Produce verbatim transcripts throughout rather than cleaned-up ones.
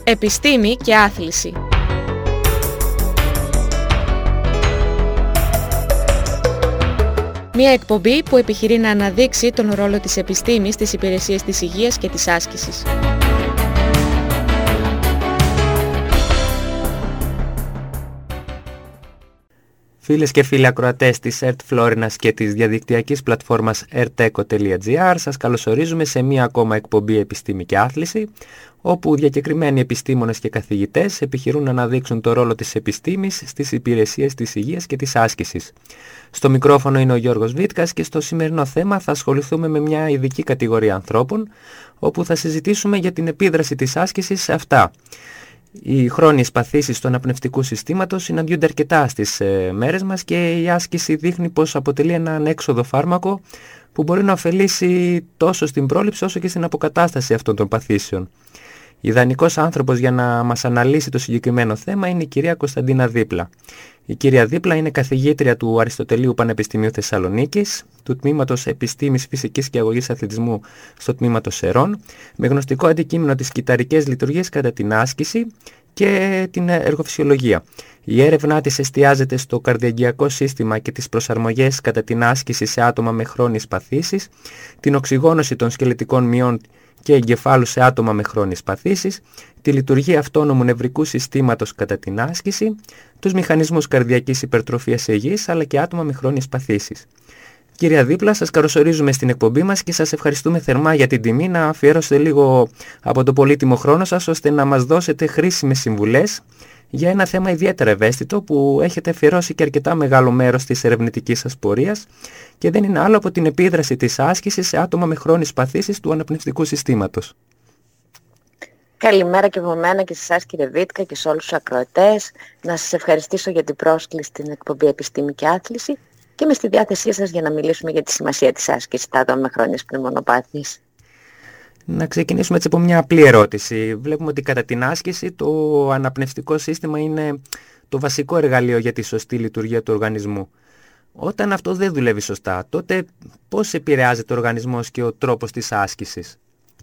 Επιστήμη και άθληση. Μια εκπομπή που επιχειρεί να αναδείξει τον ρόλο της επιστήμης στις υπηρεσίες της υγείας και της άσκησης. Φίλες και φίλοι ακροατές της ΕΡΤ Φλόρινας και της διαδικτυακής πλατφόρμας ερτέκο τελεία τζι άρ, σας καλωσορίζουμε σε μία ακόμα εκπομπή Επιστήμη και Άθληση, όπου διακεκριμένοι επιστήμονες και καθηγητές επιχειρούν να αναδείξουν το ρόλο της επιστήμης στις υπηρεσίες της υγείας και της άσκησης. Στο μικρόφωνο είναι ο Γιώργος Βίτκας και στο σημερινό θέμα θα ασχοληθούμε με μια ειδική κατηγορία ανθρώπων, όπου θα συζητήσουμε για την επίδραση της άσκησης σε αυτά. Οι χρόνιες παθήσεις του αναπνευστικού συστήματος συναντιούνται αρκετά στις ε, μέρες μας και η άσκηση δείχνει πως αποτελεί ένα ανέξοδο φάρμακο που μπορεί να ωφελήσει τόσο στην πρόληψη όσο και στην αποκατάσταση αυτών των παθήσεων. Ιδανικός άνθρωπος για να μας αναλύσει το συγκεκριμένο θέμα είναι η κυρία Κωνσταντίνα Δίπλα. Η κυρία Δίπλα είναι καθηγήτρια του Αριστοτελείου Πανεπιστημίου Θεσσαλονίκης, του Τμήματος Επιστήμης Φυσικής και Αγωγής Αθλητισμού στο Τμήμα Σερών, με γνωστικό αντικείμενο τις κυταρικές λειτουργίες κατά την άσκηση και την εργοφυσιολογία. Η έρευνά της εστιάζεται στο καρδιαγγειακό σύστημα και τις προσαρμογές κατά την άσκηση σε άτομα με χρόνιες παθήσεις, την οξυγόνωση των σκελετικών μειών και εγκεφάλου σε άτομα με χρόνιες παθήσεις, τη λειτουργία αυτόνομου νευρικού συστήματος κατά την άσκηση, τους μηχανισμούς καρδιακής υπερτροφίας σε υγιείς αλλά και άτομα με χρόνιες παθήσεις. Κυρία Δίπλα, σας καλωσορίζουμε στην εκπομπή μας και σας ευχαριστούμε θερμά για την τιμή να αφιέρωσετε λίγο από το πολύτιμο χρόνο σας ώστε να μας δώσετε χρήσιμες συμβουλές για ένα θέμα ιδιαίτερα ευαίσθητο που έχετε αφιερώσει και αρκετά μεγάλο μέρος της ερευνητικής σας πορείας και δεν είναι άλλο από την επίδραση της άσκησης σε άτομα με χρόνιες παθήσεις του αναπνευστικού συστήματος. Καλημέρα και από μένα και σε εσάς κύριε Βίτκα και σε όλους τους ακροατές. Να σας ευχαριστήσω για την πρόσκληση στην εκπομπή Επιστήμη και Άθληση και είμαι στη διάθεσή σας για να μιλήσουμε για τη σημασία της άσκησης στα άτομα με χρόνιες πνευμονοπάθειες. Να ξεκινήσουμε έτσι από μια απλή ερώτηση. Βλέπουμε ότι κατά την άσκηση το αναπνευστικό σύστημα είναι το βασικό εργαλείο για τη σωστή λειτουργία του οργανισμού. Όταν αυτό δεν δουλεύει σωστά, τότε πώς επηρεάζεται ο οργανισμός και ο τρόπος της άσκησης?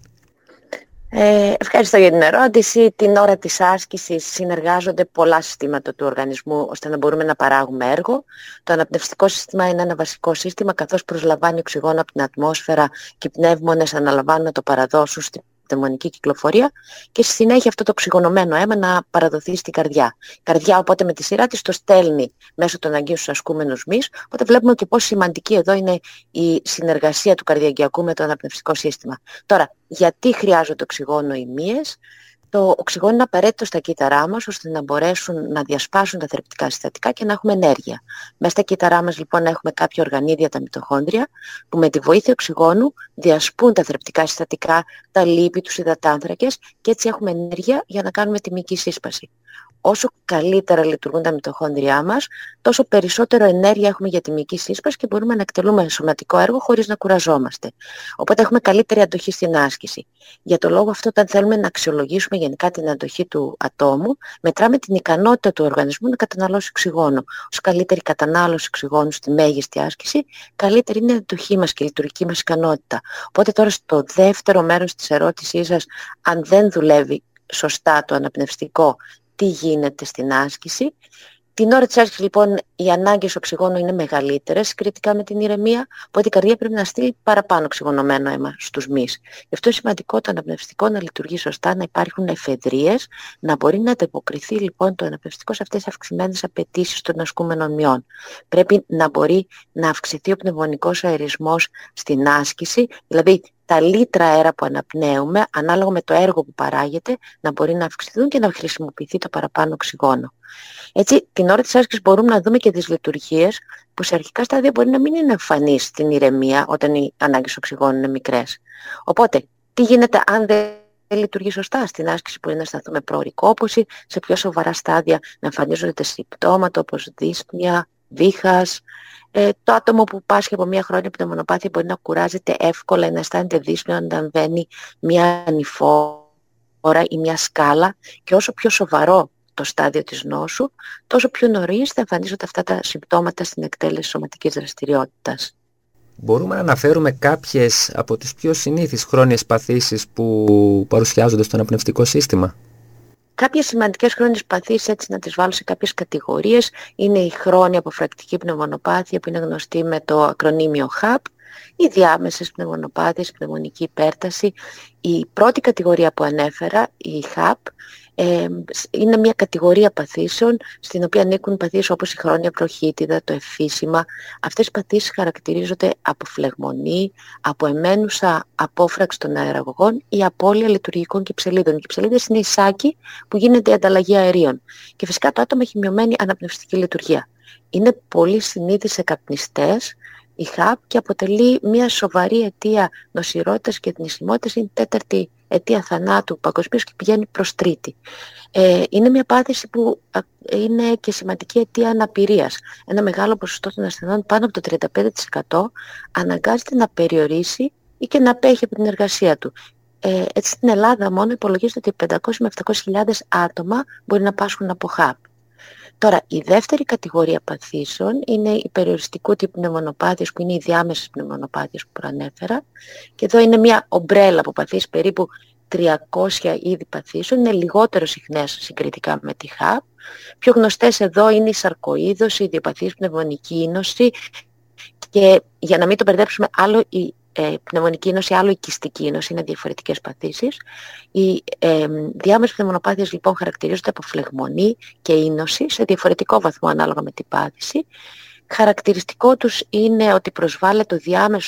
Ε, ευχαριστώ για την ερώτηση. Την ώρα της άσκησης συνεργάζονται πολλά συστήματα του οργανισμού ώστε να μπορούμε να παράγουμε έργο. Το αναπνευστικό σύστημα είναι ένα βασικό σύστημα καθώς προσλαμβάνει οξυγόνο από την ατμόσφαιρα και οι πνεύμονες αναλαμβάνουν να το παραδώσουν στην πνευμονική κυκλοφορία και στη συνέχεια αυτό το οξυγονωμένο αίμα να παραδοθεί στην καρδιά. Η καρδιά οπότε με τη σειρά της το στέλνει μέσω των αγκίων στους ασκούμενους μυς, οπότε βλέπουμε και πόσο σημαντική εδώ είναι η συνεργασία του καρδιαγγειακού με το αναπνευστικό σύστημα. Τώρα, γιατί χρειάζονται οξυγόνο οι μύες? Το οξυγόνο είναι απαραίτητο στα κύτταρά μας ώστε να μπορέσουν να διασπάσουν τα θρεπτικά συστατικά και να έχουμε ενέργεια. Μέσα στα κύτταρά μας λοιπόν έχουμε κάποια οργανίδια, τα μυτοχόνδρια, που με τη βοήθεια οξυγόνου διασπούν τα θρεπτικά συστατικά, τα λίπη, τους υδατάνθρακες και έτσι έχουμε ενέργεια για να κάνουμε τη μυϊκή σύσπαση. Όσο καλύτερα λειτουργούν τα μυτοχόνδριά μας, τόσο περισσότερο ενέργεια έχουμε για τη μυϊκή σύσπαση και μπορούμε να εκτελούμε σωματικό έργο χωρίς να κουραζόμαστε. Οπότε έχουμε καλύτερη αντοχή στην άσκηση. Για το λόγο αυτό, όταν θέλουμε να αξιολογήσουμε γενικά την αντοχή του ατόμου, μετράμε την ικανότητα του οργανισμού να καταναλώσει οξυγόνο. Όσο καλύτερη κατανάλωση οξυγόνου στη μέγιστη άσκηση, καλύτερη είναι η αντοχή μας και η λειτουργική μας ικανότητα. Οπότε τώρα στο δεύτερο μέρος της ερώτησής σας, αν δεν δουλεύει σωστά το αναπνευστικό, τι γίνεται στην άσκηση? Την ώρα της άσκησης λοιπόν οι ανάγκες οξυγόνου είναι μεγαλύτερες συγκριτικά με την ηρεμία, οπότε η καρδιά πρέπει να στείλει παραπάνω οξυγονωμένο αίμα στους μυς. Γι' αυτό είναι σημαντικό το αναπνευστικό να λειτουργεί σωστά, να υπάρχουν εφεδρείες, να μπορεί να ανταποκριθεί λοιπόν το αναπνευστικό σε αυτές τις αυξημένες απαιτήσεις των ασκούμενων μειών. Πρέπει να μπορεί να αυξηθεί ο πνευμονικός αερισμός στην άσκηση, δηλαδή τα λίτρα αέρα που αναπνέουμε, ανάλογα με το έργο που παράγεται, να μπορεί να αυξηθούν και να χρησιμοποιηθεί το παραπάνω οξυγόνο. Έτσι, την ώρα της άσκησης μπορούμε να δούμε και τις λειτουργίες που σε αρχικά στάδια μπορεί να μην είναι εμφανείς στην ηρεμία όταν οι ανάγκες οξυγόνου είναι μικρές. Οπότε, τι γίνεται αν δεν λειτουργεί σωστά? Στην άσκηση μπορεί να αισθανθούμε πρόωρη κόπωση, σε πιο σοβαρά στάδια να εμφανίζονται τα συμπτώματα όπως δύσπνοια, βήχας. Ε, το άτομο που πάσχει από μια χρόνια πνευμονοπάθεια μπορεί να κουράζεται εύκολα, να αισθάνεται δύσπνοια όταν βαίνει μια ανηφόρα ή μια σκάλα, και όσο πιο σοβαρό το στάδιο της νόσου, τόσο πιο νωρίς θα εμφανίζονται αυτά τα συμπτώματα στην εκτέλεση σωματικής δραστηριότητας. Μπορούμε να αναφέρουμε κάποιες από τις πιο συνήθεις χρόνιες παθήσεις που παρουσιάζονται στο αναπνευστικό σύστημα? Κάποιες σημαντικές χρόνιες παθήσεις, έτσι να τις βάλω σε κάποιες κατηγορίες, είναι η χρόνια αποφρακτική πνευμονοπάθεια που είναι γνωστή με το ακρονίμιο χαπ, οι διάμεσες πνευμονοπάθειες, πνευμονική υπέρταση. Η πρώτη κατηγορία που ανέφερα, η χαπ, ε, είναι μια κατηγορία παθήσεων στην οποία ανήκουν παθήσεις όπως η χρόνια βροχίτιδα, το εφίσημα. Αυτές οι παθήσεις χαρακτηρίζονται από φλεγμονή, από εμένουσα απόφραξη των αεραγωγών ή απώλεια λειτουργικών κυψελίδων. Οι κυψελίδες είναι οι σάκοι που γίνεται η ανταλλαγή αερίων. Και φυσικά το άτομο έχει μειωμένη αναπνευστική λειτουργία. Είναι πολύ συνήθις σε καπνιστές η χαπ και αποτελεί μια σοβαρή αιτία νοσηρότητας και θνησιμότητας. Είναι η τέταρτη αιτία θανάτου παγκοσμίως και πηγαίνει προς τρίτη. Ε, είναι μια πάθηση που είναι και σημαντική αιτία αναπηρίας. Ένα μεγάλο ποσοστό των ασθενών, πάνω από το τριάντα πέντε τοις εκατό, αναγκάζεται να περιορίσει ή και να απέχει από την εργασία του. Ε, έτσι στην Ελλάδα μόνο υπολογίζεται ότι πεντακόσιες με επτακόσιες χιλιάδες άτομα μπορεί να πάσχουν από χαπ. Τώρα, η δεύτερη κατηγορία παθήσεων είναι οι περιοριστικού τύπου πνευμονοπάθειες, που είναι οι διάμεσες πνευμονοπάθειες που προανέφερα. Και εδώ είναι μια ομπρέλα από παθήσεις, περίπου τριακόσια είδη παθήσεων, είναι λιγότερο συχνές συγκριτικά με τη χαπ. Πιο γνωστές εδώ είναι η σαρκοείδωση, η ιδιοπαθής πνευμονική ίνωση και για να μην το μπερδέψουμε, άλλο η ε, πνευμονική ίνωση, άλλο η κυστική ίνωση, είναι διαφορετικές παθήσεις. Οι ε, διάμεσες πνευμονοπάθειες λοιπόν χαρακτηρίζονται από φλεγμονή και ίνωση σε διαφορετικό βαθμό ανάλογα με την πάθηση. Χαρακτηριστικό τους είναι ότι προσβάλλεται το διάμεσο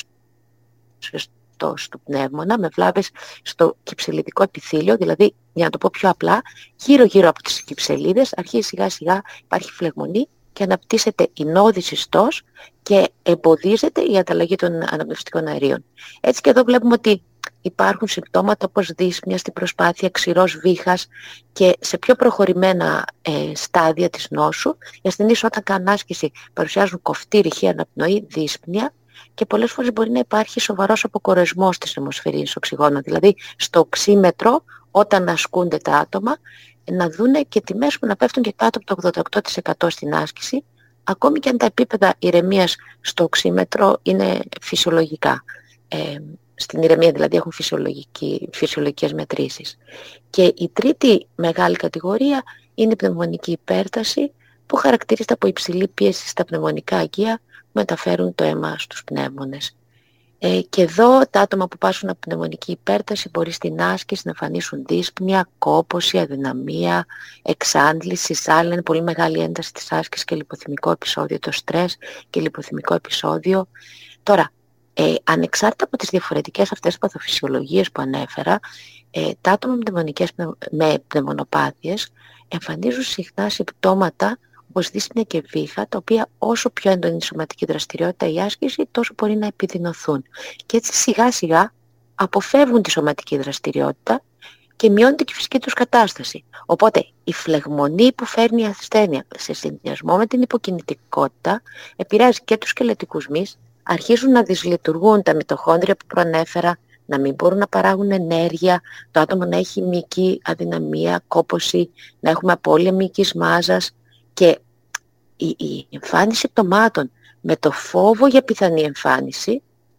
του πνεύμονα με βλάβες στο κυψελιδικό επιθύλιο, δηλαδή, για να το πω πιο απλά, γύρω-γύρω από τις κυψελίδες αρχίζει σιγά σιγά υπάρχει φλεγμονή και αναπτύσσεται η νόδης ιστός και εμποδίζεται η ανταλλαγή των αναπνευστικών αερίων. Έτσι και εδώ βλέπουμε ότι υπάρχουν συμπτώματα όπως δύσπνοια στην προσπάθεια, ξηρός βήχας και σε πιο προχωρημένα ε, στάδια της νόσου. Οι ασθενείς όταν κάνουν άσκηση παρουσιάζουν κοφτή, ρηχή αναπνοή, δύσπνοια και πολλές φορές μπορεί να υπάρχει σοβαρός αποκορεσμός της αιμοσφαιρίνης οξυγόνου. Δηλαδή στο οξύμετρο όταν ασκούνται τα άτομα να δούνε και τιμές που να πέφτουν και κάτω από το ογδόντα οκτώ τοις εκατό στην άσκηση, ακόμη και αν τα επίπεδα ηρεμίας στο οξύμετρο είναι φυσιολογικά. Ε, στην ηρεμία δηλαδή έχουν φυσιολογικές μετρήσεις. Και η τρίτη μεγάλη κατηγορία είναι η πνευμονική υπέρταση, που χαρακτηρίζεται από υψηλή πίεση στα πνευμονικά αγκία που μεταφέρουν το αίμα στους πνεύμονες. Ε, και εδώ τα άτομα που πάσχουν από πνευμονική υπέρταση μπορεί στην άσκηση να εμφανίσουν δύσπνοια, κόπωση, αδυναμία, εξάντληση, ζάλια, είναι πολύ μεγάλη ένταση της άσκησης και λιποθυμικό επεισόδιο, το στρες και λιποθυμικό επεισόδιο. Τώρα, ε, ανεξάρτητα από τις διαφορετικές αυτές παθοφυσιολογίες που ανέφερα, ε, τα άτομα με, πνευμονικές, με πνευμονοπάθειες εμφανίζουν συχνά συμπτώματα όπως δύσπνοια και βήχα, τα οποία όσο πιο έντονη η σωματική δραστηριότητα η άσκηση, τόσο μπορεί να επιδεινωθούν. Και έτσι σιγά σιγά αποφεύγουν τη σωματική δραστηριότητα και μειώνεται και η φυσική τους κατάσταση. Οπότε η φλεγμονή που φέρνει η ασθένεια σε συνδυασμό με την υποκινητικότητα επηρεάζει και τους σκελετικούς μυς, αρχίζουν να δυσλειτουργούν τα μυτοχόνδρια που προανέφερα, να μην μπορούν να παράγουν ενέργεια, το άτομο να έχει μυϊκή αδυναμία, κόπωση, να έχουμε απώλεια μυϊκής μάζας. Και η, η εμφάνιση συμπτωμάτων με το φόβο για πιθανή εμφάνιση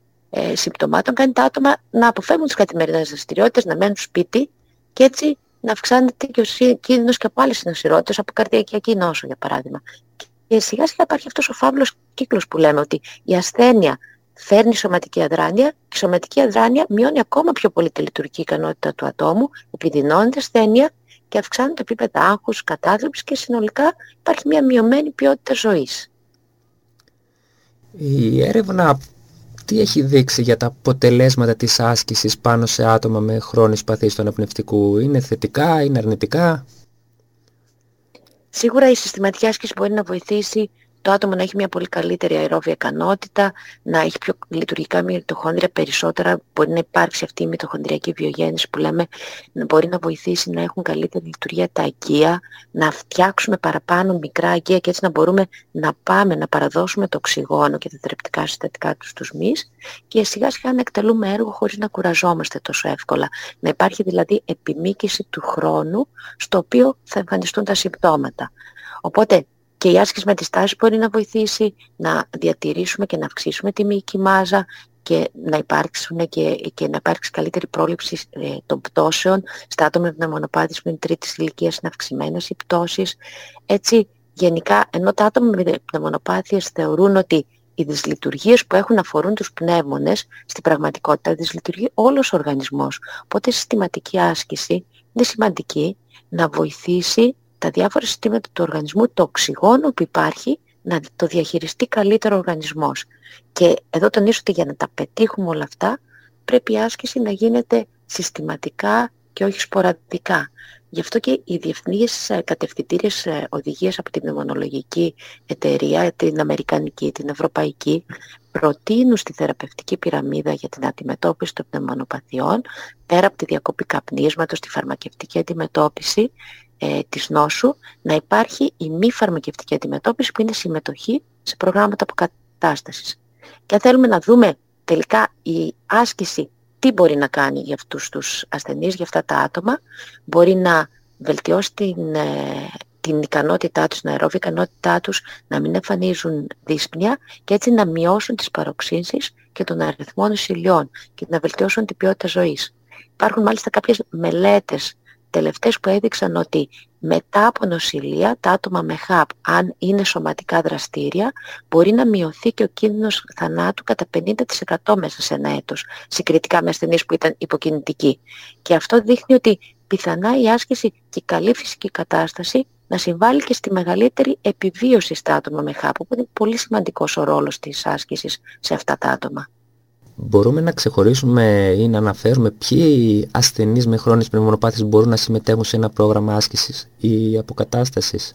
ε, συμπτωμάτων κάνει τα άτομα να αποφεύγουν τις καθημερινές δραστηριότητες, να μένουν σπίτι και έτσι να αυξάνεται και ο κίνδυνος και από άλλες νοσηρότητες, από καρδιακιακή νόσο για παράδειγμα. Και σιγά σιγά υπάρχει αυτός ο φαύλος κύκλος που λέμε, ότι η ασθένεια φέρνει σωματική αδράνεια και η σωματική αδράνεια μειώνει ακόμα πιο πολύ τη λειτουργική ικανότητα του ατόμου, επιδεινώνεται ασθένεια και αυξάνουν τα επίπεδα άγχους, κατάθλιψης και συνολικά υπάρχει μια μειωμένη ποιότητα ζωής. Η έρευνα τι έχει δείξει για τα αποτελέσματα της άσκησης πάνω σε άτομα με χρόνιες παθήσεις του αναπνευστικού? Είναι θετικά, είναι αρνητικά? Σίγουρα η συστηματική άσκηση μπορεί να βοηθήσει το άτομο να έχει μια πολύ καλύτερη αερόβια ικανότητα, να έχει πιο λειτουργικά μυτοχόνδρια περισσότερα, μπορεί να υπάρξει αυτή η μυτοχονδριακή βιογέννηση που λέμε, μπορεί να βοηθήσει να έχουν καλύτερη λειτουργία τα αγκία, να φτιάξουμε παραπάνω μικρά αγκία και έτσι να μπορούμε να πάμε να παραδώσουμε το οξυγόνο και τα θρεπτικά συστατικά τους στους μυς και σιγά σιγά να εκτελούμε έργο χωρίς να κουραζόμαστε τόσο εύκολα. Να υπάρχει δηλαδή επιμήκυση του χρόνου στο οποίο θα εμφανιστούν τα συμπτώματα. Οπότε και η άσκηση με τις τάσεις μπορεί να βοηθήσει να διατηρήσουμε και να αυξήσουμε τη μυϊκή μάζα και να υπάρξουν και, και να υπάρξει καλύτερη πρόληψη ε, των πτώσεων στα άτομα με πνευμονοπάθειες που είναι τρίτης ηλικίας, είναι αυξημένες οι πτώσεις. Έτσι, γενικά, ενώ τα άτομα με πνευμονοπάθειες θεωρούν ότι οι δυσλειτουργίες που έχουν αφορούν τους πνεύμονες, στην πραγματικότητα δυσλειτουργεί όλος ο οργανισμός. Οπότε η συστηματική άσκηση είναι σημαντική να βοηθήσει τα διάφορα συστήματα του οργανισμού, το οξυγόνο που υπάρχει, να το διαχειριστεί καλύτερο ο οργανισμός. Και εδώ τονίζω ότι για να τα πετύχουμε όλα αυτά, πρέπει η άσκηση να γίνεται συστηματικά και όχι σποραδικά. Γι' αυτό και οι διεθνείς κατευθυντήριες οδηγίες από την πνευμονολογική εταιρεία, την αμερικανική, την ευρωπαϊκή, προτείνουν στη θεραπευτική πυραμίδα για την αντιμετώπιση των πνευμονοπαθειών, πέρα από τη διακοπή καπνίσματος, τη φαρμακευτική αντιμετώπιση ε, της νόσου, να υπάρχει η μη φαρμακευτική αντιμετώπιση που είναι συμμετοχή σε προγράμματα αποκατάστασης. Και αν θέλουμε να δούμε τελικά η άσκηση τι μπορεί να κάνει για αυτούς τους ασθενείς, για αυτά τα άτομα, μπορεί να βελτιώσει την, ε, την ικανότητά τους, την αερόβια ικανότητά τους, να μην εμφανίζουν δύσπνοια και έτσι να μειώσουν τις παροξύνσεις και τον αριθμό νοσηλειών και να βελτιώσουν την ποιότητα ζωής. Υπάρχουν μάλιστα κάποιες μελέτες τελευταίες που έδειξαν ότι μετά από νοσηλεία τα άτομα με χαπ, αν είναι σωματικά δραστήρια, μπορεί να μειωθεί και ο κίνδυνος θανάτου κατά πενήντα τοις εκατό μέσα σε ένα έτος, συγκριτικά με ασθενείς που ήταν υποκινητικοί. Και αυτό δείχνει ότι πιθανά η άσκηση και η καλή φυσική κατάσταση να συμβάλλει και στη μεγαλύτερη επιβίωση στα άτομα με χαπ, που είναι πολύ σημαντικός ο ρόλος της άσκησης σε αυτά τα άτομα. Μπορούμε να ξεχωρίσουμε ή να αναφέρουμε ποιοι ασθενείς με χρόνιες πνευμονοπάθειες μπορούν να συμμετέχουν σε ένα πρόγραμμα άσκησης ή αποκατάστασης?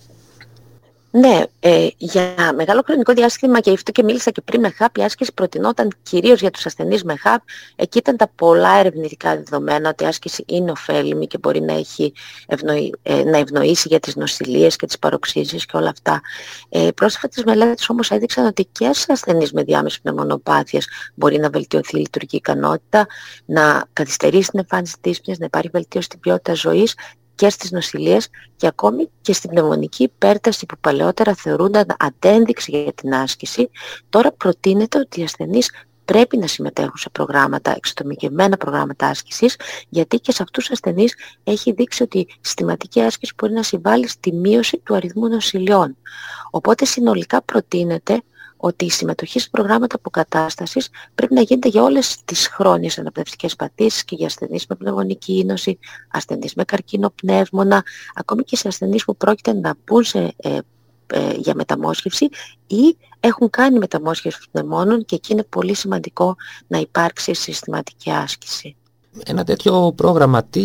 Ναι, ε, για μεγάλο χρονικό διάστημα, και γι' αυτό και μίλησα και πριν, με χαπ, η άσκηση προτινόταν κυρίως για τους ασθενείς με χαπ. Εκεί ήταν τα πολλά ερευνητικά δεδομένα ότι η άσκηση είναι ωφέλιμη και μπορεί να, έχει ευνοη, ε, να ευνοήσει για τις νοσηλίες και τις παροξύσεις και όλα αυτά. Ε, πρόσφατες μελέτες όμως έδειξαν ότι και σε ασθενείς με διάμεσες πνευμονοπάθειες μπορεί να βελτιωθεί η λειτουργική ικανότητα, να καθυστερήσει την εμφάνιση δύσπνοιας, να υπάρχει βελτίωση στην ποιότητα ζωής και στις νοσηλίες και ακόμη και στην πνευμονική υπέρταση που παλαιότερα θεωρούνταν αντένδειξη για την άσκηση. Τώρα προτείνεται ότι οι ασθενείς πρέπει να συμμετέχουν σε προγράμματα, εξατομικευμένα προγράμματα άσκησης, γιατί και σε αυτούς τους ασθενείς έχει δείξει ότι η συστηματική άσκηση μπορεί να συμβάλλει στη μείωση του αριθμού νοσηλειών. Οπότε συνολικά προτείνεται ότι η συμμετοχή σε προγράμματα αποκατάστασης πρέπει να γίνεται για όλες τις χρόνιες αναπνευστικές παθήσεις και για ασθενείς με πνευμονική ίνωση, ασθενείς με καρκίνο πνεύμονα, ακόμη και σε ασθενείς που πρόκειται να μπουν σε, ε, ε, για μεταμόσχευση ή έχουν κάνει μεταμόσχευση πνευμόνων, και εκεί είναι πολύ σημαντικό να υπάρξει συστηματική άσκηση. Ένα τέτοιο πρόγραμμα τι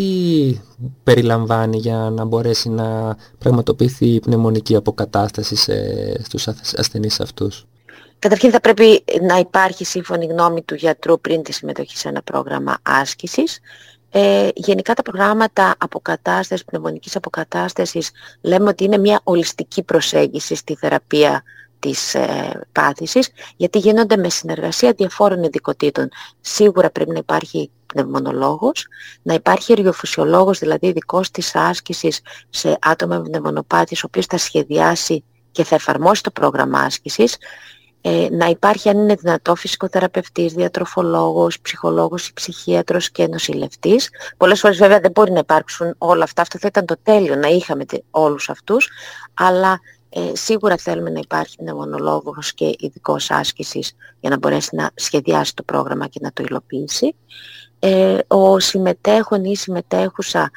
περιλαμβάνει για να μπορέσει να πραγματοποιηθεί η πνευμονική αποκατάσταση σε, στους ασθενείς αυτούς? Καταρχήν θα πρέπει να υπάρχει σύμφωνη γνώμη του γιατρού πριν τη συμμετοχή σε ένα πρόγραμμα άσκησης. Ε, γενικά τα προγράμματα αποκατάστασης, πνευμονικής αποκατάστασης, λέμε ότι είναι μια ολιστική προσέγγιση στη θεραπεία της ε, πάθησης, γιατί γίνονται με συνεργασία διαφόρων ειδικοτήτων. Σίγουρα πρέπει να υπάρχει πνευμονολόγος, να υπάρχει εργοφυσιολόγος, δηλαδή ειδικός της άσκησης σε άτομα με πνευμονοπάθειες, ο οποίος θα σχεδιάσει και θα εφαρμόσει το πρόγραμμα άσκησης. Ε, να υπάρχει, αν είναι δυνατό, φυσικοθεραπευτής, διατροφολόγος, ψυχολόγος ή ψυχίατρος και νοσηλευτής. Πολλές φορές βέβαια δεν μπορεί να υπάρξουν όλα αυτά, αυτό θα ήταν το τέλειο να είχαμε όλους αυτούς, αλλά ε, σίγουρα θέλουμε να υπάρχει πνευμονολόγος και ειδικός άσκησης για να μπορέσει να σχεδιάσει το πρόγραμμα και να το υλοποιήσει. Ε, ο συμμετέχον ή η συμμετέχουσα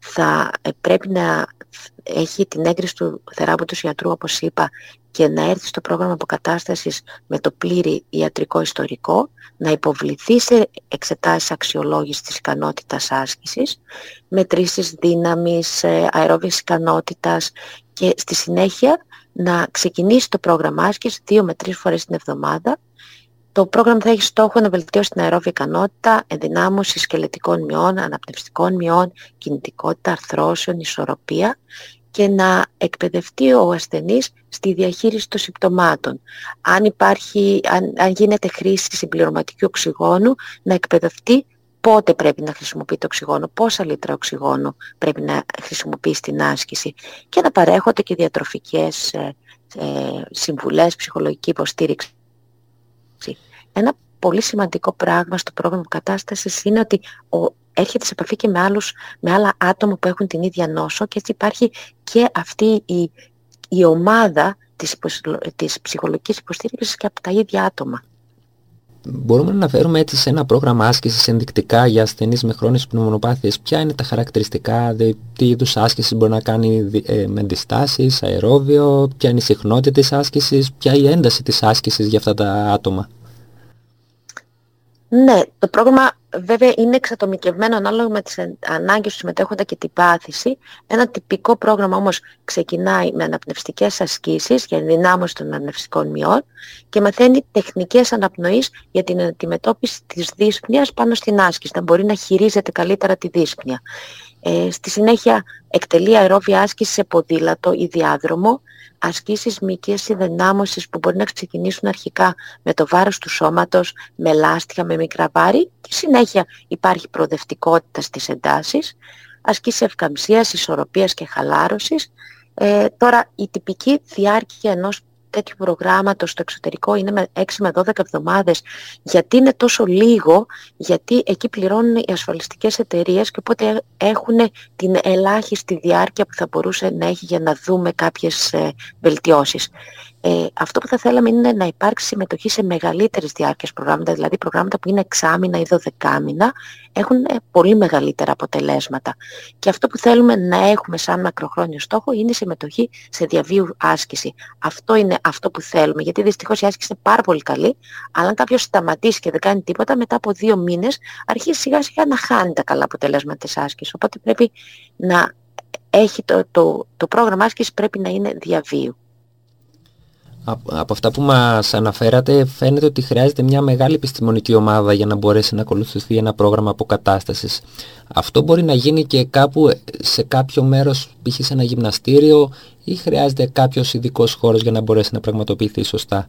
θα ε, πρέπει να έχει την έγκριση του θεράπευτος ιατρού, όπως είπα, και να έρθει στο πρόγραμμα αποκατάστασης με το πλήρη ιατρικό ιστορικό, να υποβληθεί σε εξετάσεις αξιολόγησης της ικανότητας άσκησης, μετρήσεις δύναμης, αερόβιας ικανότητας, και στη συνέχεια να ξεκινήσει το πρόγραμμα άσκησης δύο με τρεις φορές την εβδομάδα. Το πρόγραμμα θα έχει στόχο να βελτιώσει την αερόβια ικανότητα, ενδυνάμωση σκελετικών μειών, αναπνευστικών μειών, κινητικότητα, αρθρώσεων, ισορροπία, και να εκπαιδευτεί ο ασθενής στη διαχείριση των συμπτωμάτων. Αν, υπάρχει, αν, αν γίνεται χρήση συμπληρωματικού οξυγόνου, να εκπαιδευτεί πότε πρέπει να χρησιμοποιεί το οξυγόνο, πόσα λίτρα οξυγόνο πρέπει να χρησιμοποιεί στην άσκηση, και να παρέχονται και διατροφικές ε, ε, συμβουλές, ψυχολογική υποστήριξη. Ένα πολύ σημαντικό πράγμα στο πρόγραμμα κατάστασης είναι ότι ο, έρχεται σε επαφή και με, άλλους, με άλλα άτομα που έχουν την ίδια νόσο και έτσι υπάρχει και αυτή η, η ομάδα της, της ψυχολογικής υποστήριξης και από τα ίδια άτομα. Μπορούμε να αναφέρουμε έτσι σε ένα πρόγραμμα άσκησης ενδεικτικά για ασθενείς με χρόνιες πνευμονοπάθειες ποια είναι τα χαρακτηριστικά, δε, τι είδους άσκησης μπορεί να κάνει ε, με αντιστάσεις, αερόβιο, ποια είναι η συχνότητα της άσκησης, ποια η ένταση της άσκησης για αυτά τα άτομα? Ναι, το πρόγραμμα βέβαια είναι εξατομικευμένο ανάλογα με τις ανάγκες του συμμετέχοντα και την πάθηση. Ένα τυπικό πρόγραμμα όμως ξεκινάει με αναπνευστικές ασκήσεις για ενδυνάμωση των αναπνευστικών μειών και μαθαίνει τεχνικές αναπνοής για την αντιμετώπιση της δύσπνοιας πάνω στην άσκηση, να μπορεί να χειρίζεται καλύτερα τη δύσπνοια. Ε, στη συνέχεια εκτελεί αερόβια άσκηση σε ποδήλατο ή διάδρομο, ασκήσεις μυϊκής ενδυνάμωσης που μπορεί να ξεκινήσουν αρχικά με το βάρος του σώματος, με λάστιχα, με μικρά βάρη και συνέχεια υπάρχει προοδευτικότητα στις εντάσεις, ασκήσεις ευκαμψίας, ισορροπίας και χαλάρωσης. Ε, τώρα η τυπική διάρκεια ενός τέτοιου προγράμματος στο εξωτερικό είναι με έξι με δώδεκα εβδομάδες. Γιατί είναι τόσο λίγο? Γιατί εκεί πληρώνουν οι ασφαλιστικές εταιρείες και οπότε έχουν την ελάχιστη διάρκεια που θα μπορούσε να έχει για να δούμε κάποιες ε, βελτιώσεις. Ε, αυτό που θα θέλαμε είναι να υπάρξει συμμετοχή σε μεγαλύτερες διάρκειες προγράμματα, δηλαδή προγράμματα που είναι εξάμηνα ή δωδεκάμηνα, έχουν ε, πολύ μεγαλύτερα αποτελέσματα. Και αυτό που θέλουμε να έχουμε σαν μακροχρόνιο στόχο είναι η συμμετοχή σε διαβίου άσκηση. Αυτό είναι αυτό που θέλουμε, γιατί δυστυχώς η άσκηση είναι πάρα πολύ καλή, αλλά αν κάποιος σταματήσει και δεν κάνει τίποτα, μετά από δύο μήνες αρχίζει σιγά σιγά να χάνει τα καλά αποτελέσματα της άσκησης. Οπότε πρέπει να έχει το, το, το πρόγραμμα άσκησης πρέπει να είναι διαβίου. Από αυτά που μας αναφέρατε φαίνεται ότι χρειάζεται μια μεγάλη επιστημονική ομάδα για να μπορέσει να ακολουθηθεί ένα πρόγραμμα αποκατάστασης. Αυτό μπορεί να γίνει και κάπου σε κάποιο μέρος, π.χ. σε ένα γυμναστήριο, ή χρειάζεται κάποιος ειδικός χώρος για να μπορέσει να πραγματοποιηθεί σωστά?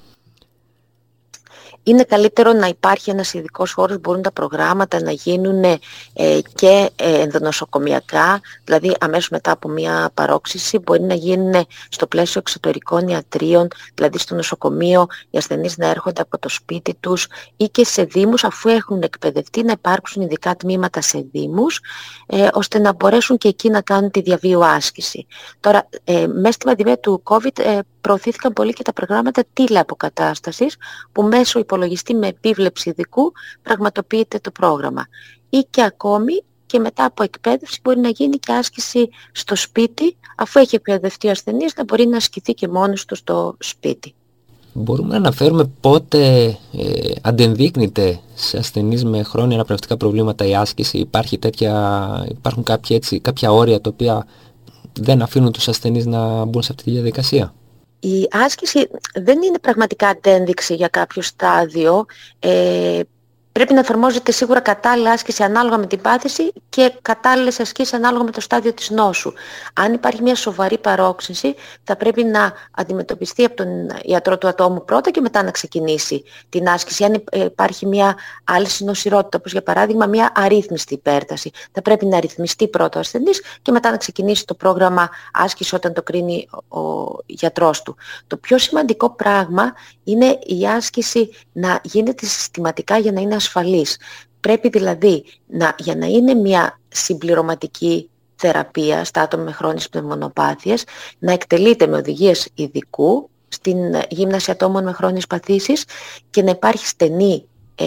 Είναι καλύτερο να υπάρχει ένας ειδικός χώρος, μπορούν τα προγράμματα να γίνουν ε, και ε, ενδονοσοκομιακά, δηλαδή αμέσως μετά από μια παρόξηση μπορεί να γίνουν στο πλαίσιο εξωτερικών ιατρίων, δηλαδή στο νοσοκομείο οι ασθενείς να έρχονται από το σπίτι τους ή και σε δήμους, αφού έχουν εκπαιδευτεί, να υπάρξουν ειδικά τμήματα σε δήμους, ε, ώστε να μπορέσουν και εκεί να κάνουν τη διαβίου άσκηση. Τώρα, ε, μέσα στη πανδημία του COVID ε, προωθήθηκαν πολύ και τα προγράμματα τηλεαποκατάστασης, που μέσω υπολογιστή με επίβλεψη ειδικού πραγματοποιείται το πρόγραμμα. Ή και ακόμη και μετά από εκπαίδευση μπορεί να γίνει και άσκηση στο σπίτι, αφού έχει εκπαιδευτεί ο ασθενής να μπορεί να ασκηθεί και μόνος του στο σπίτι. Μπορούμε να αναφέρουμε πότε ε, αντενδείκνυται σε ασθενείς με χρόνια αναπνευστικά προβλήματα η άσκηση? Υπάρχει τέτοια, υπάρχουν κάποια, έτσι, κάποια όρια τα οποία δεν αφήνουν τους ασθενείς να μπουν σε αυτή τη διαδικασία? Η άσκηση δεν είναι πραγματικά αντένδειξη για κάποιο στάδιο. Ε, πρέπει να εφαρμόζεται σίγουρα κατάλληλη άσκηση ανάλογα με την πάθηση και κατάλληλες ασκήσεις ανάλογα με το στάδιο της νόσου. Αν υπάρχει μια σοβαρή παρόξυνση, θα πρέπει να αντιμετωπιστεί από τον ιατρό του ατόμου πρώτα και μετά να ξεκινήσει την άσκηση. Αν υπάρχει μια άλλη συνοσηρότητα, όπως για παράδειγμα μια αρρύθμιστη υπέρταση, θα πρέπει να ρυθμιστεί πρώτα ο ασθενής και μετά να ξεκινήσει το πρόγραμμα άσκηση όταν το κρίνει ο γιατρός του. Το πιο σημαντικό πράγμα είναι η άσκηση να γίνεται συστηματικά για να είναι ασφαλής. Πρέπει δηλαδή να, για να είναι μια συμπληρωματική θεραπεία στα άτομα με χρόνιες πνευμονοπάθειες, να εκτελείται με οδηγίες ειδικού στην γύμναση ατόμων με χρόνιες παθήσεις και να υπάρχει στενή ε,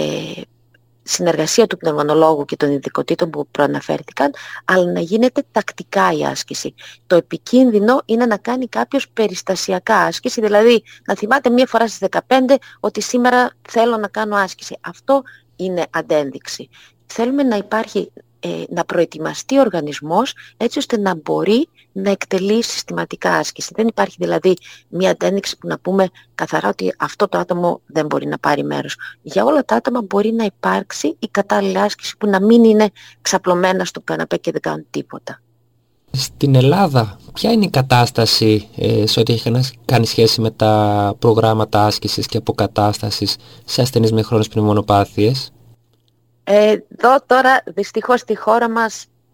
συνεργασία του πνευμονολόγου και των ειδικοτήτων που προαναφέρθηκαν, αλλά να γίνεται τακτικά η άσκηση. Το επικίνδυνο είναι να κάνει κάποιος περιστασιακά άσκηση, δηλαδή να θυμάται μία φορά στις δεκαπέντε ότι σήμερα θέλω να κάνω άσκηση. Αυτό είναι αντένδειξη. Θέλουμε να υπάρχει, ε, να προετοιμαστεί ο οργανισμός έτσι ώστε να μπορεί να εκτελεί συστηματικά άσκηση. Δεν υπάρχει δηλαδή μια αντένδειξη που να πούμε καθαρά ότι αυτό το άτομο δεν μπορεί να πάρει μέρος. Για όλα τα άτομα μπορεί να υπάρξει η κατάλληλη άσκηση που να μην είναι ξαπλωμένα στο καναπέ και δεν κάνουν τίποτα. Στην Ελλάδα, ποια είναι η κατάσταση ε, σε ό,τι έχει κάνει σχέση με τα προγράμματα άσκησης και αποκατάστασης σε ασθενείς με χρόνιες πνευμονοπάθειες? Ε, εδώ τώρα δυστυχώς στη χώρα μας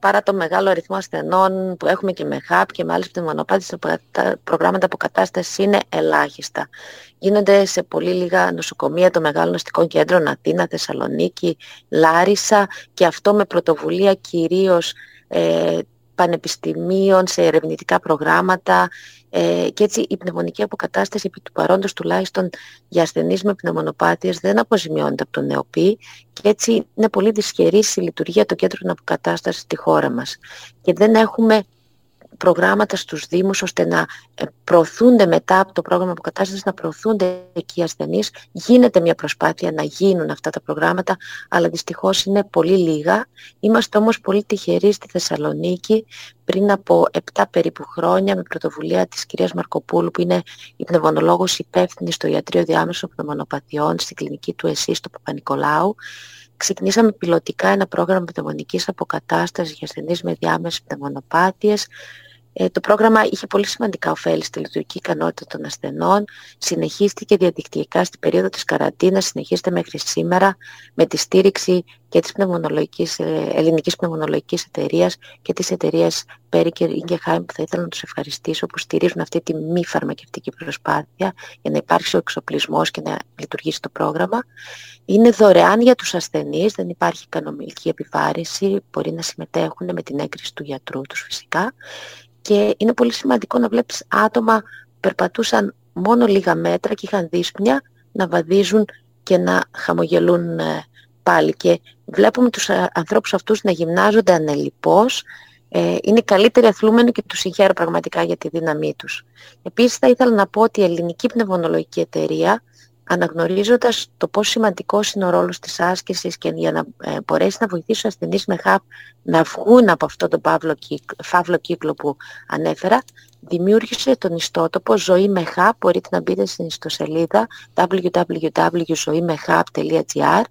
παρά το μεγάλο αριθμό ασθενών που έχουμε και με χάπ και με άλλες πνευμονοπάθειες, τα προγράμματα αποκατάστασης είναι ελάχιστα. Γίνονται σε πολύ λίγα νοσοκομεία των μεγάλων νοσητικών κέντρων, Αθήνα, Θεσσαλονίκη, Λάρισα, και αυτό με πρωτοβουλία κυρίως ε, πανεπιστημίων, σε ερευνητικά προγράμματα, ε, και έτσι η πνευμονική αποκατάσταση επί του παρόντος τουλάχιστον για ασθενείς με πνευμονοπάθειες δεν αποζημιώνεται από τον ΕΟΠΗ, και έτσι είναι πολύ δυσχερής η λειτουργία των κέντρων αποκατάστασης στη χώρα μας. Και δεν έχουμε προγράμματα στους Δήμους ώστε να προωθούνται μετά από το πρόγραμμα αποκατάστασης, να προωθούνται εκεί οι ασθενείς. Γίνεται μια προσπάθεια να γίνουν αυτά τα προγράμματα, αλλά δυστυχώς είναι πολύ λίγα. Είμαστε όμως πολύ τυχεροί στη Θεσσαλονίκη πριν από επτά περίπου χρόνια, με πρωτοβουλία της κυρίας Μαρκοπούλου, που είναι η πνευμονολόγος υπεύθυνη στο Ιατρείο Διάμεσων Πνευμονοπαθειών στην κλινική του ΕΣΥ στο Παπα-Νικολάου. Ξεκινήσαμε πιλωτικά ένα πρόγραμμα πνευμονικής αποκατάστασης για ασθενείς με διάμεσες πνευμονοπάθειες. Ε, το πρόγραμμα είχε πολύ σημαντικά ωφέλη στη λειτουργική ικανότητα των ασθενών. Συνεχίστηκε διαδικτυακά στην περίοδο της καραντίνας, συνεχίζεται μέχρι σήμερα με τη στήριξη και της πνευμονολογικής, ελληνικής πνευμονολογικής εταιρείας και της εταιρείας Πέρι και Ίγκεχάιμ, που θα ήθελα να τους ευχαριστήσω, που στηρίζουν αυτή τη μη φαρμακευτική προσπάθεια για να υπάρξει ο εξοπλισμός και να λειτουργήσει το πρόγραμμα. Είναι δωρεάν για τους ασθενείς, δεν υπάρχει οικονομική επιβάρυνση, μπορεί να συμμετέχουν με την έγκριση του γιατρού τους φυσικά. Και είναι πολύ σημαντικό να βλέπεις άτομα που περπατούσαν μόνο λίγα μέτρα και είχαν δύσπνοια να βαδίζουν και να χαμογελούν πάλι. Και βλέπουμε τους ανθρώπους αυτούς να γυμνάζονται ανελιπώς. Ε, είναι καλύτεροι αθλούμενοι και τους συγχαίρω πραγματικά για τη δύναμή τους. Επίσης θα ήθελα να πω ότι η Ελληνική Πνευμονολογική Εταιρεία, αναγνωρίζοντας το πόσο σημαντικός είναι ο ρόλος της άσκησης και για να ε, μπορέσει να βοηθήσει τους ασθενείς με χάπ να βγουν από αυτό τον παύλο κύκλο, φαύλο κύκλο που ανέφερα, δημιούργησε τον ιστότοπο Ζωή με χάπ. Μπορείτε να μπείτε στην ιστοσελίδα double-u double-u double-u τελεία ζωή με χάπ τελεία τζι άρ.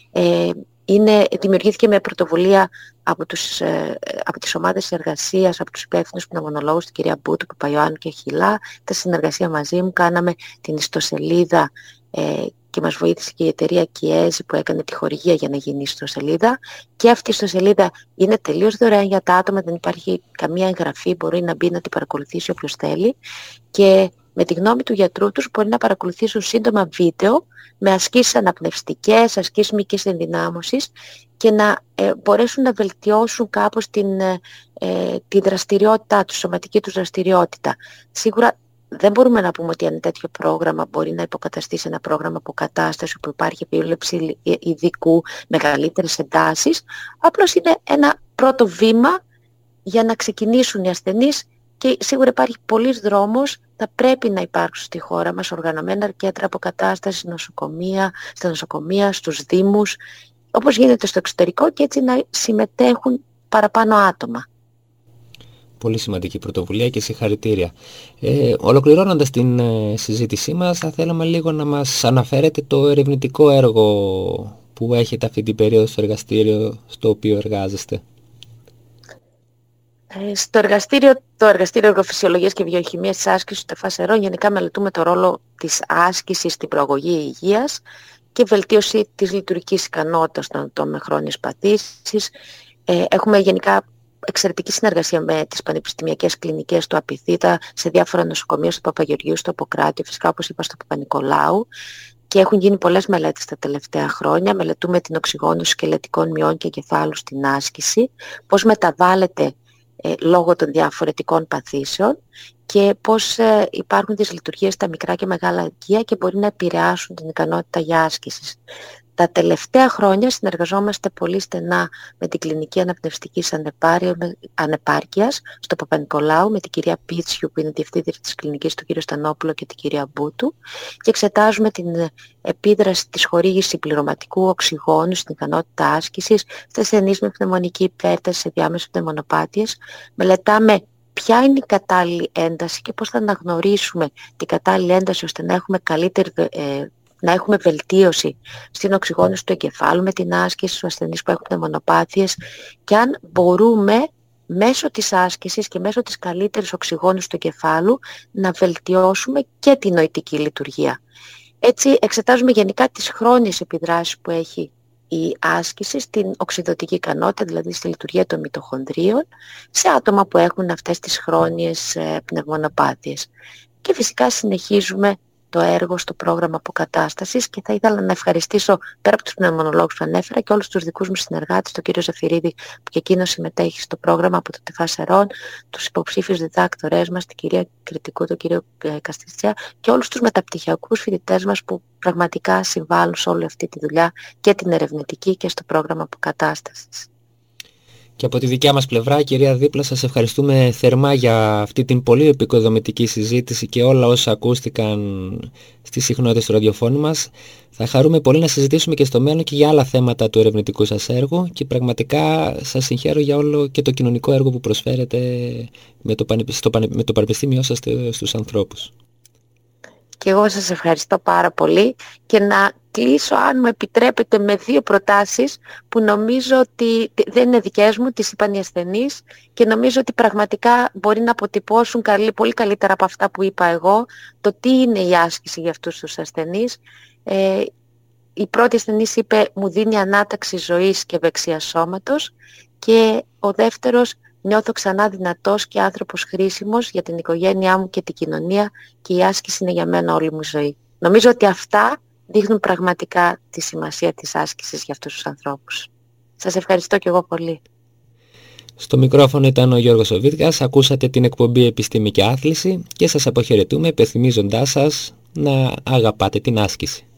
ε, είναι, δημιουργήθηκε με πρωτοβουλία από, τους, ε, από τις ομάδες εργασίας, από τους υπεύθυνους πνευμονολόγους, την κυρία Μπούτου, Παπαϊωάννου και Χιλά. Τα συνεργασία μαζί μου, κάναμε την ιστοσελίδα ε, και μας βοήθησε και η εταιρεία Κιέζη που έκανε τη χορηγία για να γίνει η ιστοσελίδα. Και αυτή η ιστοσελίδα είναι τελείως δωρεάν για τα άτομα, δεν υπάρχει καμία εγγραφή, μπορεί να μπει να την παρακολουθήσει όποιος θέλει. Και με τη γνώμη του γιατρού τους μπορεί να παρακολουθήσουν σύντομα βίντεο με ασκήσεις αναπνευστικές, ασκήσεις μυϊκής ενδυνάμωσης και να ε, μπορέσουν να βελτιώσουν κάπως την, ε, τη δραστηριότητά τους, σωματική τους δραστηριότητα. Σίγουρα δεν μπορούμε να πούμε ότι ένα τέτοιο πρόγραμμα μπορεί να υποκαταστήσει ένα πρόγραμμα αποκατάσταση που υπάρχει επίβλεψη ειδικού, μεγαλύτερες εντάσεις. Απλώς είναι ένα πρώτο βήμα για να ξεκινήσουν οι ασθενείς και σίγουρα υπάρχει πολλής δρόμος. Θα πρέπει να υπάρξουν στη χώρα μας οργανωμένα κέντρα αποκατάστασης, νοσοκομεία, στα νοσοκομεία, στους δήμους, όπως γίνεται στο εξωτερικό, και έτσι να συμμετέχουν παραπάνω άτομα. Πολύ σημαντική πρωτοβουλία και συγχαρητήρια. Ε, ολοκληρώνοντας την ε, συζήτησή μας, θα θέλαμε λίγο να μας αναφέρετε το ερευνητικό έργο που έχετε αυτή την περίοδο στο εργαστήριο στο οποίο εργάζεστε. Ε, στο εργαστήριο, το Εργαστήριο Εργοφυσιολογίας και Βιοχημίας της Άσκησης του ΤΕΦΑΣΕΡΟ, γενικά μελετούμε το ρόλο της άσκησης στην προαγωγή υγείας και βελτίωση της λειτουργικής ικανότητας των ατόμων με χρόνιες παθήσεις. Ε, έχουμε γενικά εξαιρετική συνεργασία με τις πανεπιστημιακές κλινικές του Απιθύτα, σε διάφορα νοσοκομεία, στο Παπαγεωργίου, στο Ποκράτιο, φυσικά όπως είπα στο Παπα-Νικολάου. Και έχουν γίνει πολλές μελέτες τα τελευταία χρόνια. Μελετούμε την οξυγόνωση σκελετικών μειών και εγκεφάλου στην άσκηση, πώς μεταβάλλεται ε, λόγω των διαφορετικών παθήσεων και πώς ε, υπάρχουν τις λειτουργίες στα μικρά και μεγάλα οικεία και μπορεί να επηρεάσουν την ικανότητα για άσκηση. Τα τελευταία χρόνια συνεργαζόμαστε πολύ στενά με την Κλινική Αναπνευστικής Ανεπάρκειας στο Παπα-Νικολάου, με την κυρία Πίτσιου που είναι διευθύντρια της κλινικής, του κύριο Στανόπουλο και την κυρία Μπούτου, και εξετάζουμε την επίδραση της χορήγησης συμπληρωματικού οξυγόνου στην ικανότητα άσκησης σε ασθενείς με πνευμονική υπέρταση, σε διάμεσες πνευμονοπάθειες. Μελετάμε ποια είναι η κατάλληλη ένταση και πώς θα αναγνωρίσουμε την κατάλληλη ένταση ώστε να έχουμε καλύτερη ε, να έχουμε βελτίωση στην οξυγόνωση του εγκεφάλου με την άσκηση στους ασθενείς που έχουν πνευμονοπάθειες, και αν μπορούμε μέσω της άσκησης και μέσω της καλύτερης οξυγόνωσης του εγκεφάλου να βελτιώσουμε και την νοητική λειτουργία. Έτσι εξετάζουμε γενικά τις χρόνιες επιδράσεις που έχει η άσκηση στην οξυδωτική ικανότητα, δηλαδή στη λειτουργία των μυτοχονδρίων, σε άτομα που έχουν αυτές τις χρόνιες πνευμονοπάθειες. Και φυσικά συνεχίζουμε το έργο στο πρόγραμμα αποκατάστασης και θα ήθελα να ευχαριστήσω πέρα από τους πνευμονολόγους που ανέφερα και όλους τους δικούς μου συνεργάτες, τον κύριο Ζαφυρίδη που και εκείνος συμμετέχει στο πρόγραμμα από το ΤΕΦΑΣ Ερών, τους υποψήφιους διδάκτορές μας, την κυρία Κρητικού, τον κύριο Καστιτσιά και όλους τους μεταπτυχιακούς φοιτητές μας που πραγματικά συμβάλλουν σε όλη αυτή τη δουλειά και την ερευνητική και στο πρόγραμμα αποκατάστασης. Και από τη δικιά μας πλευρά, κυρία Δίπλα, σας ευχαριστούμε θερμά για αυτή την πολύ επικοδομητική συζήτηση και όλα όσα ακούστηκαν στις συχνότητες του ραδιοφώνου μας. Θα χαρούμε πολύ να συζητήσουμε και στο μέλλον και για άλλα θέματα του ερευνητικού σας έργου και πραγματικά σας συγχαίρω για όλο και το κοινωνικό έργο που προσφέρετε με το, με το πανεπιστήμιό σας στους ανθρώπους. Και εγώ σας ευχαριστώ πάρα πολύ και να κλείσω, αν μου επιτρέπετε, με δύο προτάσεις που νομίζω ότι δεν είναι δικές μου, τις είπαν οι ασθενείς και νομίζω ότι πραγματικά μπορεί να αποτυπώσουν καλή, πολύ καλύτερα από αυτά που είπα εγώ το τι είναι η άσκηση για αυτούς τους ασθενείς. Ε, η πρώτη ασθενής είπε «μου δίνει ανάταξη ζωής και ευεξία σώματος» και ο δεύτερος «νιώθω ξανά δυνατός και άνθρωπος χρήσιμος για την οικογένειά μου και την κοινωνία και η άσκηση είναι για μένα όλη μου ζωή». Νομίζω ότι αυτά δείχνουν πραγματικά τη σημασία της άσκησης για αυτούς τους ανθρώπους. Σας ευχαριστώ και εγώ πολύ. Στο μικρόφωνο ήταν ο Γιώργος Οβίδγας, ακούσατε την εκπομπή Επιστήμη και Άθληση και σας αποχαιρετούμε υπενθυμίζοντάς σας να αγαπάτε την άσκηση.